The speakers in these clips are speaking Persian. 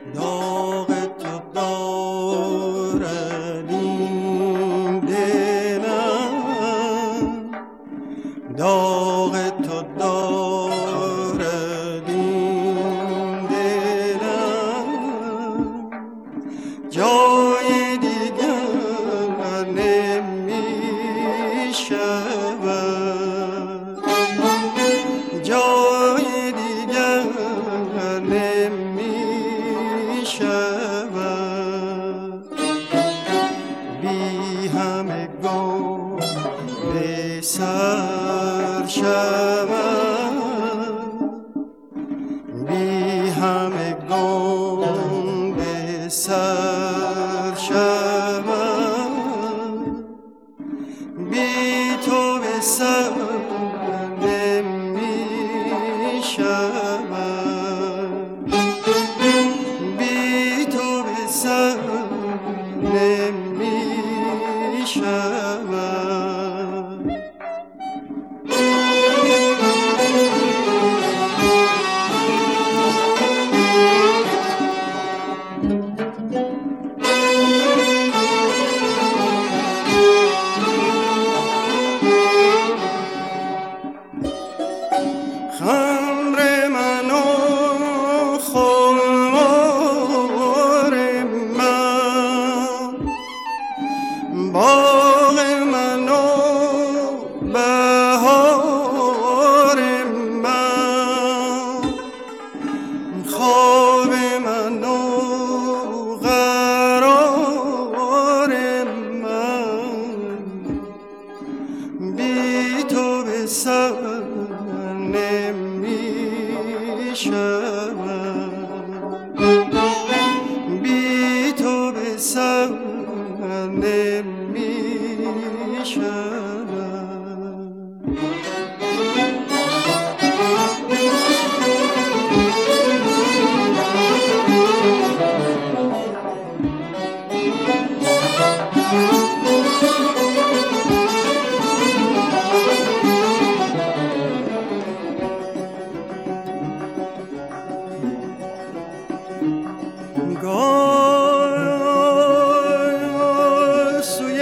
داغ تو دارد این دلم، داغ تو دارد این دلم، جای دیگر نمی شود، جای دیگر نمی شود، بی همگان به سر شود، بی همگان به سر شود، بی تو به سر نمی شود، بی تو به سر نمی شود. خمر من و خمار من، باغ من و بهار من، خواب من و قرار من، بی تو به سر نمی شود، بی تو به سر نمی شود. گاه سوی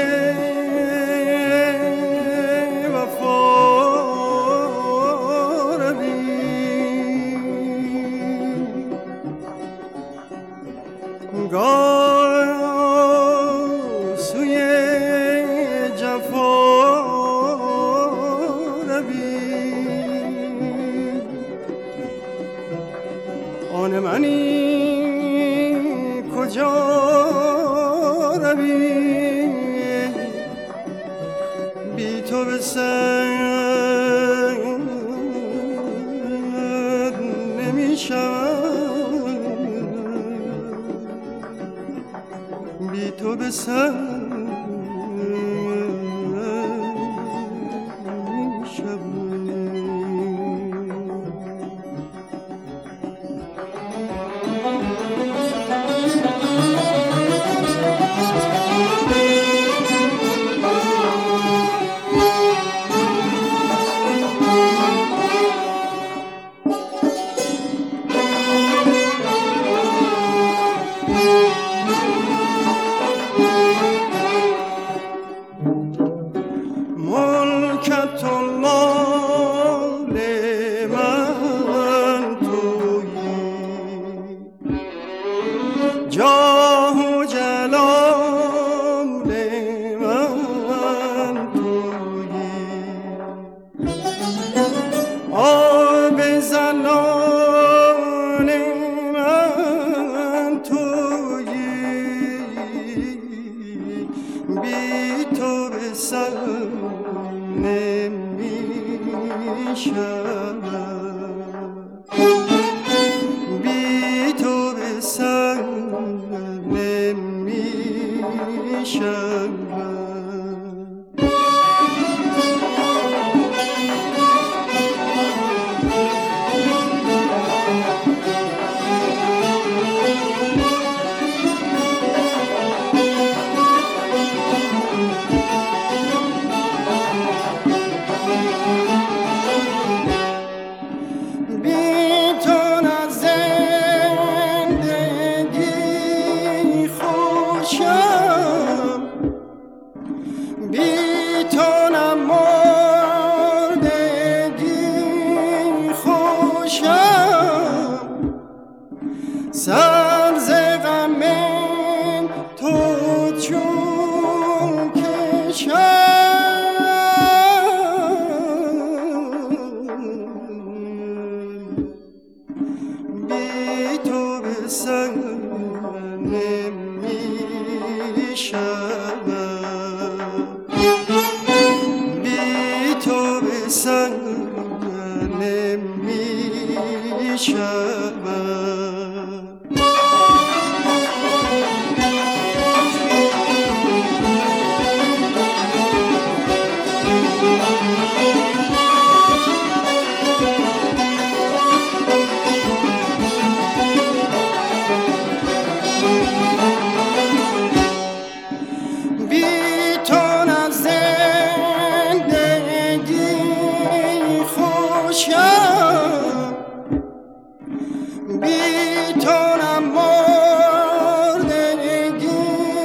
وفا روی، گاه سوی جفا روی، آن منی کجا روی، بی تو به سر نمی شود، بی تو به سر نمی شود. ملکت و مال من تویی، جاه و جلال من تویی، آب زنان من تویی، بی تو به سر نمی شود، بی تو به سر نمی سر ز غم تو چون کشم بی تو به سر نمی شود بی تو به سر نمی شود بی تو نمردگی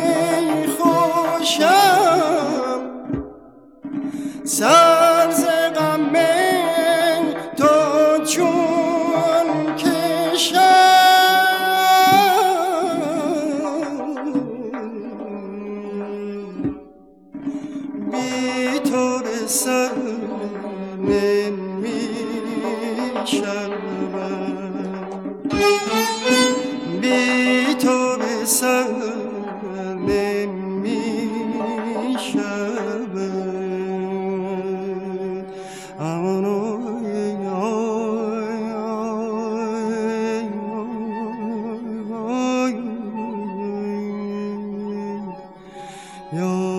خوشم سر ز غم تو چون کشم بی تو به سر نمی شود بی تو به سر نمی شود امان یا